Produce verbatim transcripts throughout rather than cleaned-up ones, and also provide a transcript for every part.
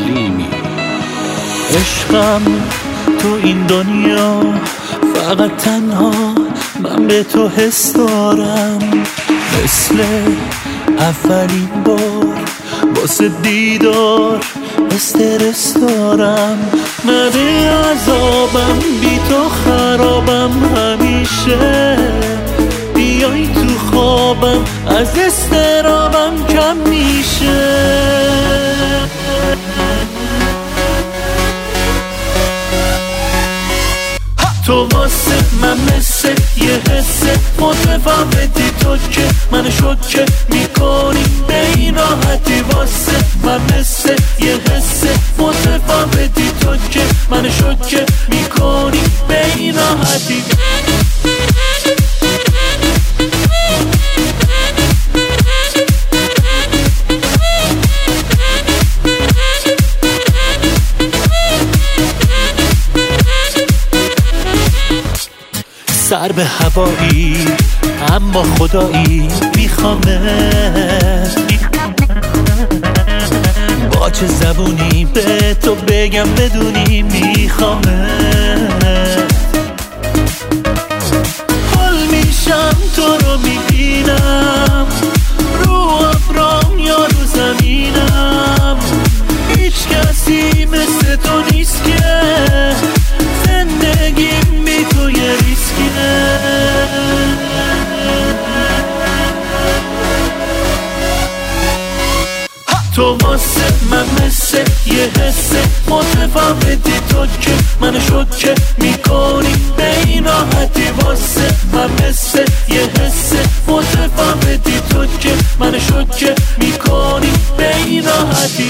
حلیمی. عشقم تو این دنیا فقط تنها من به تو حس دارم، مثل اولین بار واسه دیدار استرس دارم. من عذابم بی تو خرابم، همیشه بیای تو خوابم از استرابم کم میشه. تو واسه من مثل یه حسه متفاوتی، تو که من شوکه میکنی به این راحتی. واسه من مثل یه حسه متفاوتی، تو که من شوکه میکنی به این راحتی. سر به هوایی اما خدایی میخوامت، با چه زبونی به تو بگم بدونی میخوامت. حال میشم تو رو میبینم، رو ابرام یا رو زمینم، هیچ کسی مثل تو نیست که زندگیم بی تو یه ریسکیه. تو واسه من مثل یه حسه متفاوتی، تو که من شوکه میکنی به این راحتی. واسه من مثل یه حسه متفاوتی، تو که من شوکه میکنی به این راحتی.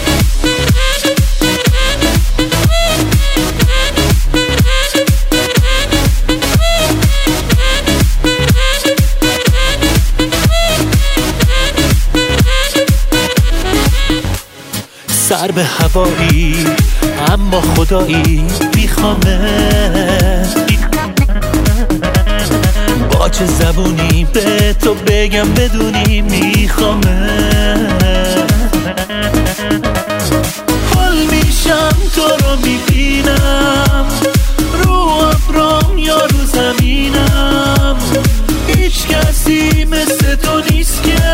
سر به هوایی اما خدایی میخوامت، با چه زبونی به تو بگم بدونی میخوامت. حال میشم تو رو میبینم، رو ابرام یا رو زمینم، هیچ کسی مثل تو نیست که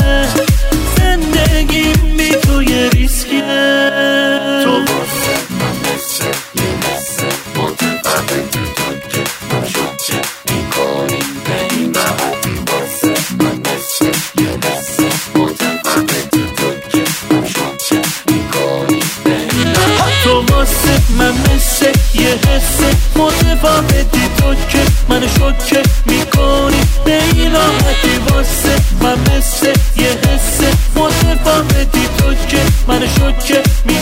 زندگیم بی تو یه ریسکیه. تو واسه من مثل یه حسه متفاوتی، تو که من شوکه میکنی به این راحتی. واسه من مثل یه حسه متفاوتی، تو که من شوکه میکنی به این راحتی. تو واسه من مثل یه حسه متفاوتی، تو که من شوکه میکنی به این راحتی. واسه من مثل یه حسه متفاوتی، تو که من شوکه